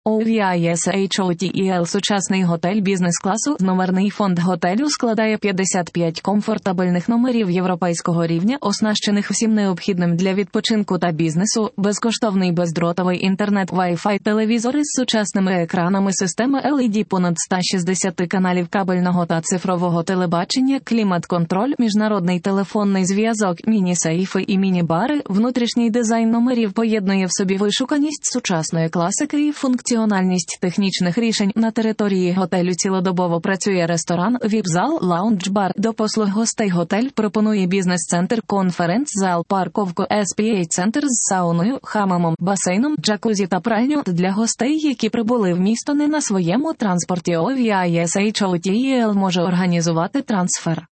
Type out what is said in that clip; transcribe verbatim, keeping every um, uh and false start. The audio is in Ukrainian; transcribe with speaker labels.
Speaker 1: о ві ай ес ейч о ті і ел – сучасний готель бізнес-класу. Номерний фонд готелю складає п'ятдесят п'ять комфортабельних номерів європейського рівня, оснащених всім необхідним для відпочинку та бізнесу, безкоштовний бездротовий інтернет, Wi-Fi, телевізори з сучасними екранами, системи ел і ді, понад сто шістдесят каналів кабельного та цифрового телебачення, клімат-контроль, міжнародний телефонний зв'язок, міні-сейфи і міні-бари. Внутрішній дизайн номерів поєднує в собі вишуканість сучасної класики і функціональність технічних рішень. На території готелю цілодобово працює ресторан, віп-зал, лаунж-бар. До послуг гостей готель пропонує бізнес-центр, конференц-зал, парковку, ес пі ей-центр з сауною, хамамом, басейном, джакузі та пральню для гостей, які прибули в місто не на своєму транспорті. о ві ай ес ейч о ті і ел може організувати трансфер